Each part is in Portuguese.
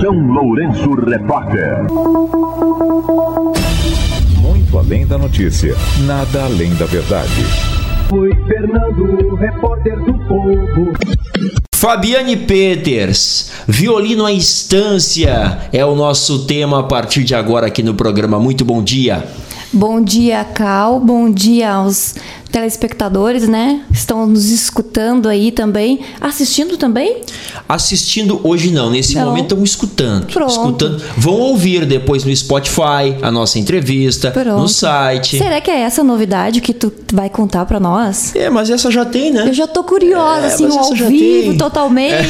São Lourenço Repórter. Muito além da notícia, nada além da verdade. Foi Fernando, repórter do Povo. Fabiane Peters, violino à instância, é o nosso tema a partir de agora aqui no programa. Muito bom dia. Bom dia, Cal. Bom dia aos telespectadores, né? Estão nos escutando aí também. Assistindo também? Assistindo hoje não. Nesse momento estão escutando. Pronto. Escutando. Vão ouvir depois no Spotify a nossa entrevista, no site. Será que é essa a novidade que tu vai contar pra nós? Mas essa já tem, né? Eu já tô curiosa, assim, ao vivo, totalmente.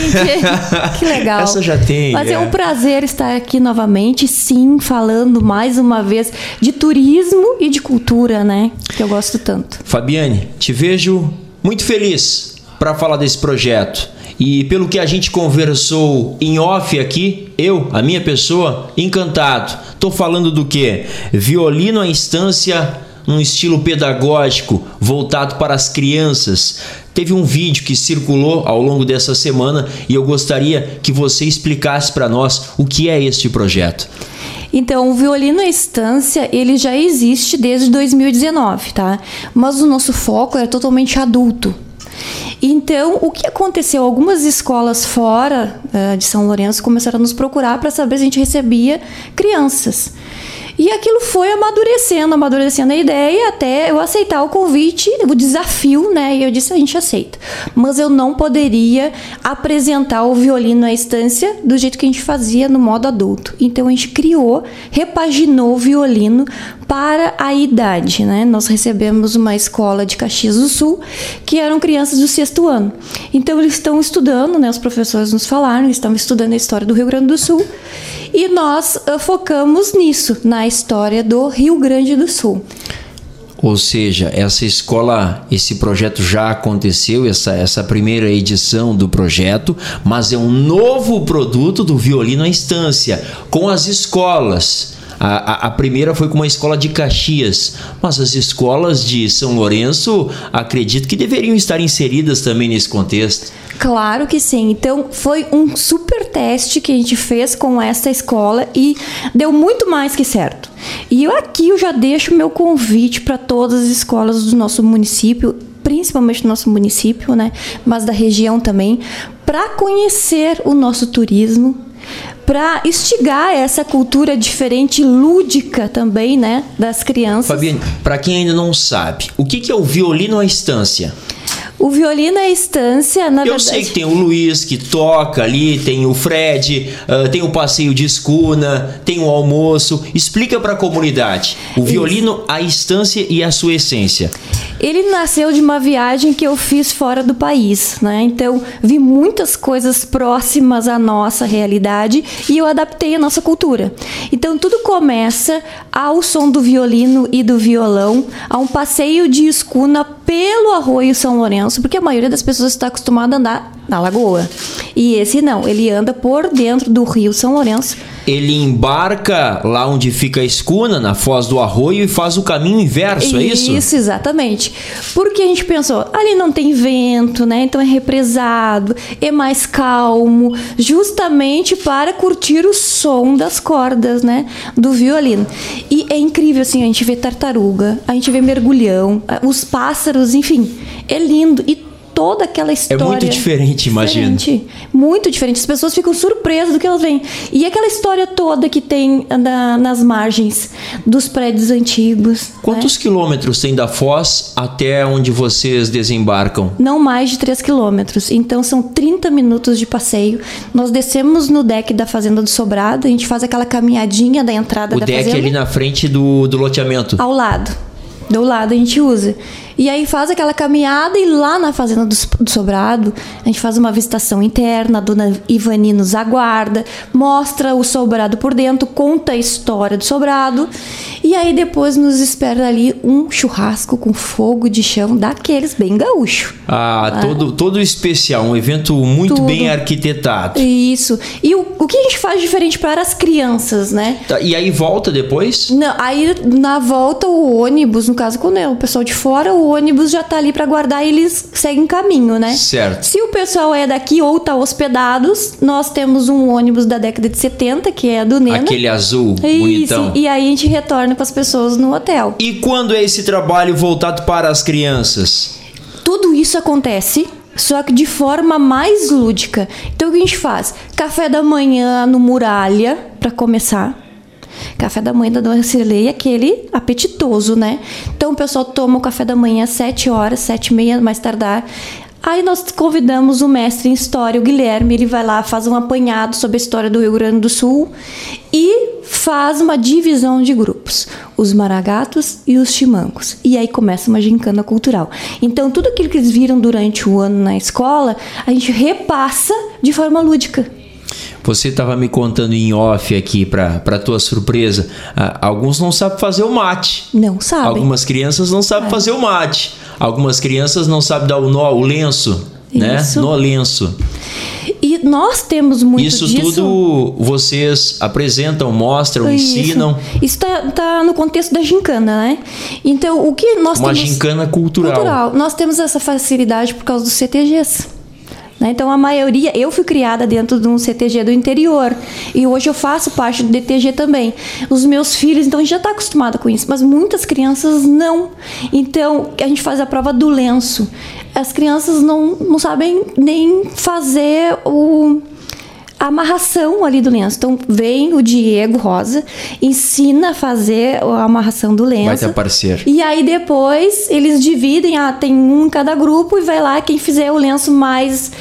Que legal. Essa já tem. Mas é um prazer estar aqui novamente, sim, falando mais uma vez de turismo e de cultura, né? Que eu gosto tanto. Fabiane, te vejo muito feliz para falar desse projeto. E pelo que a gente conversou em off aqui, a minha pessoa, encantado. Tô falando do quê? Violino à instância, num estilo pedagógico, voltado para as crianças. Teve um vídeo que circulou ao longo dessa semana e eu gostaria que você explicasse para nós o que é este projeto. Então, o violino à instância, ele já existe desde 2019, tá? Mas o nosso foco é totalmente adulto. Então, o que aconteceu? Algumas escolas fora de São Lourenço começaram a nos procurar para saber se a gente recebia crianças. E aquilo foi amadurecendo a ideia até eu aceitar o convite, o desafio, né? E eu disse, a gente aceita. Mas eu não poderia apresentar o violino à instância do jeito que a gente fazia no modo adulto. Então, a gente repaginou o violino para a idade, né? Nós recebemos uma escola de Caxias do Sul, que eram crianças do 6º ano. Então, eles estão estudando, né? Os professores nos falaram, eles estão estudando a história do Rio Grande do Sul. E nós focamos nisso, na história do Rio Grande do Sul. Ou seja, essa escola, esse projeto já aconteceu, essa primeira edição do projeto, mas é um novo produto do violino à instância, com as escolas. A primeira foi com uma escola de Caxias, mas as escolas de São Lourenço, acredito que deveriam estar inseridas também nesse contexto. Claro que sim. Então, foi um super teste que a gente fez com essa escola e deu muito mais que certo. E eu já deixo meu convite para todas as escolas do nosso município, principalmente do nosso município, né? Mas da região também, para conhecer o nosso turismo, para instigar essa cultura diferente, lúdica também, né, das crianças. Fabiane, para quem ainda não sabe, o que é o violino à instância? O violino à instância, na verdade... Eu sei que tem o Luiz que toca ali, tem o Fred, tem o passeio de escuna, tem o almoço. Explica para a comunidade o violino à instância e a sua essência. Ele nasceu de uma viagem que eu fiz fora do país, né? Então, vi muitas coisas próximas à nossa realidade e eu adaptei a nossa cultura. Então, tudo começa ao som do violino e do violão, a um passeio de escuna pelo Arroio São Lourenço, porque a maioria das pessoas está acostumada a andar na lagoa. E esse não, ele anda por dentro do Rio São Lourenço. Ele embarca lá onde fica a escuna, na foz do arroio, e faz o caminho inverso, é isso? Isso, exatamente. Porque a gente pensou, ali não tem vento, né? Então é represado, é mais calmo, justamente para curtir o som das cordas, né? Do violino. E é incrível, assim, a gente vê tartaruga, a gente vê mergulhão, os pássaros, enfim, é lindo. E toda aquela história... É muito diferente, imagino. Muito diferente. As pessoas ficam surpresas do que elas veem. E aquela história toda que tem nas margens dos prédios antigos. Quantos quilômetros tem da foz até onde vocês desembarcam? Não mais de 3 quilômetros. Então, são 30 minutos de passeio. Nós descemos no deck da Fazenda do Sobrado. A gente faz aquela caminhadinha da entrada da fazenda. O deck ali na frente do loteamento? Ao lado. Do lado a gente usa. E aí faz aquela caminhada e lá na Fazenda do Sobrado a gente faz uma visitação interna, a dona Ivani nos aguarda, mostra o sobrado por dentro, conta a história do sobrado e aí depois nos espera ali um churrasco com fogo de chão daqueles bem gaúcho. Todo especial, um evento muito bem arquitetado. Isso. E o que a gente faz diferente para as crianças, né? E aí volta depois? Não, aí na volta o ônibus, no caso quando é o pessoal de fora, o ônibus já tá ali para guardar e eles seguem caminho, né? Certo. Se o pessoal é daqui ou tá hospedados, nós temos um ônibus da década de 70, que é do Nena. Aquele azul, Isso, bonitão. e aí a gente retorna com as pessoas no hotel. E quando é esse trabalho voltado para as crianças? Tudo isso acontece, só que de forma mais lúdica. Então o que a gente faz? Café da manhã no Muralha, para começar. Café da manhã da Dona Cirlei, aquele apetitoso, né? Então o pessoal toma o café da manhã às 7 horas, 7h30, mais tardar. Aí nós convidamos o mestre em história, o Guilherme, ele vai lá, faz um apanhado sobre a história do Rio Grande do Sul e faz uma divisão de grupos, os maragatos e os chimangos. E aí começa uma gincana cultural. Então tudo aquilo que eles viram durante o ano na escola, a gente repassa de forma lúdica. Você estava me contando em off aqui, para tua surpresa, alguns não sabem fazer o mate. Não sabem. Algumas crianças não sabem fazer o mate. Algumas crianças não sabem dar o nó, o lenço, né? No lenço. E nós temos muito isso disso. Isso tudo vocês apresentam, mostram, ensinam. Isso tá no contexto da gincana, né? Então, o que nós temos... Uma gincana cultural. Nós temos essa facilidade por causa dos CTGs. Então, a maioria... Eu fui criada dentro de um CTG do interior. E hoje eu faço parte do DTG também. Os meus filhos, então, a gente já está acostumado com isso. Mas muitas crianças não. Então, a gente faz a prova do lenço. As crianças não sabem nem fazer a amarração ali do lenço. Então, vem o Diego Rosa, ensina a fazer a amarração do lenço. Vai ter parceiro. E aí, depois, eles dividem, tem um em cada grupo e vai lá quem fizer o lenço mais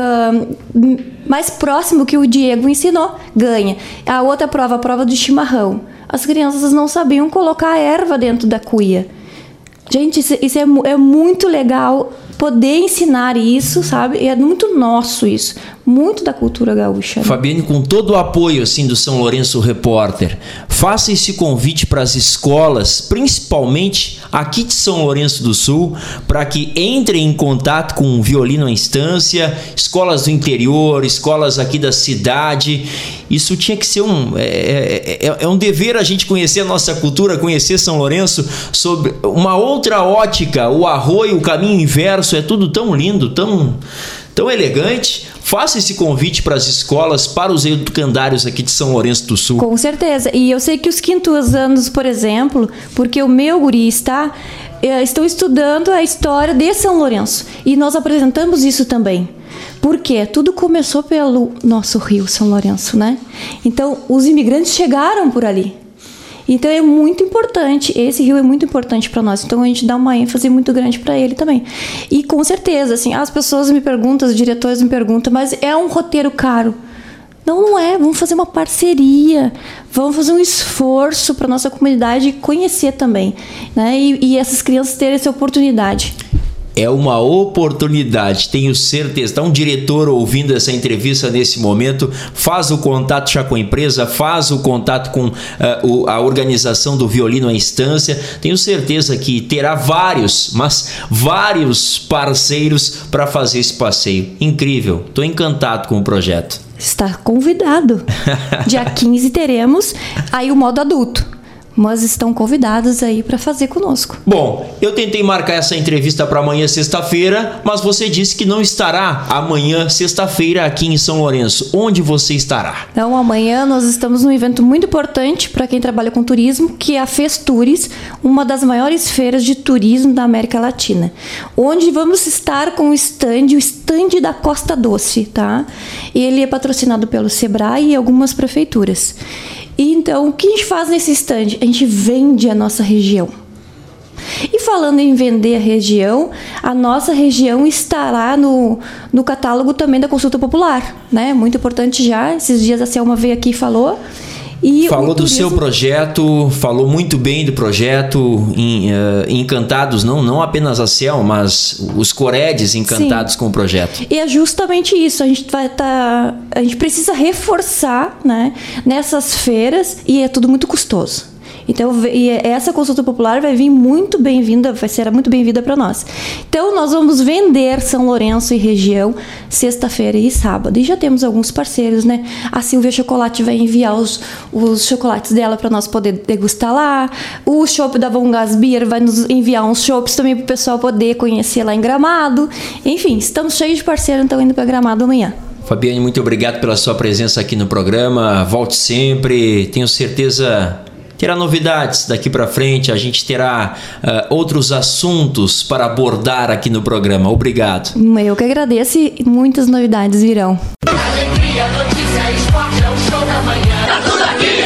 próximo que o Diego ensinou, ganha. A outra prova, a prova do chimarrão. As crianças não sabiam colocar a erva dentro da cuia. Gente, isso é muito legal poder ensinar isso, sabe? É muito nosso isso. Muito da cultura gaúcha. Né? Fabiane, com todo o apoio assim do São Lourenço Repórter, faça esse convite para as escolas, principalmente aqui de São Lourenço do Sul, para que entrem em contato com o Violino à Instância, escolas do interior, escolas aqui da cidade. Isso tinha que ser um dever a gente conhecer a nossa cultura, conhecer São Lourenço sobre uma outra ótica, o arroio, o caminho inverso, é tudo tão lindo, tão elegante. Faça esse convite para as escolas, para os educandários aqui de São Lourenço do Sul. Com certeza. E eu sei que os quintos anos, por exemplo, porque o meu guri estão estudando a história de São Lourenço. E nós apresentamos isso também. Por quê? Tudo começou pelo nosso rio São Lourenço, né? Então, os imigrantes chegaram por ali. Então é muito importante, esse rio é muito importante para nós, então a gente dá uma ênfase muito grande para ele também. E com certeza, assim, as pessoas me perguntam, os diretores me perguntam, mas é um roteiro caro? Não é, vamos fazer uma parceria, vamos fazer um esforço para nossa comunidade conhecer também, né? E essas crianças terem essa oportunidade. É uma oportunidade, tenho certeza. Está um diretor ouvindo essa entrevista nesse momento, faz o contato já com a empresa, faz o contato com a organização do Violino à Instância. Tenho certeza que terá vários parceiros para fazer esse passeio. Incrível, estou encantado com o projeto. Está convidado. Dia 15 teremos aí o modo adulto. Mas estão convidados aí para fazer conosco. Bom, eu tentei marcar essa entrevista para amanhã, sexta-feira, mas você disse que não estará amanhã, sexta-feira, aqui em São Lourenço. Onde você estará? Então, amanhã nós estamos num evento muito importante para quem trabalha com turismo, que é a Festures, uma das maiores feiras de turismo da América Latina, onde vamos estar com o stand da Costa Doce, tá? Ele é patrocinado pelo Sebrae e algumas prefeituras. Então, o que a gente faz nesse stand? A gente vende a nossa região. E falando em vender a região, a nossa região estará no catálogo também da Consulta Popular, né? Muito importante já. Esses dias a Selma veio aqui e falou. E falou do seu projeto, falou muito bem do projeto, encantados, não apenas a Selma, mas os Coredes encantados. Sim. Com o projeto. E é justamente isso, a gente precisa reforçar, né, nessas feiras, e é tudo muito custoso. Então, e essa consulta popular vai vir muito bem-vinda, vai ser muito bem-vinda para nós. Então, nós vamos vender São Lourenço e região sexta-feira e sábado. E já temos alguns parceiros, né? A Silvia Chocolate vai enviar os chocolates dela para nós poder degustar lá. O Chopp da Von Gas Beer vai nos enviar uns chopps também para o pessoal poder conhecer lá em Gramado. Enfim, estamos cheios de parceiros, então indo para Gramado amanhã. Fabiane, muito obrigado pela sua presença aqui no programa. Volte sempre. Tenho certeza terá novidades daqui para frente. A gente terá outros assuntos para abordar aqui no programa. Obrigado. Eu que agradeço e muitas novidades virão. Alegria, notícia, esporte, é o show da manhã. Tá tudo aqui.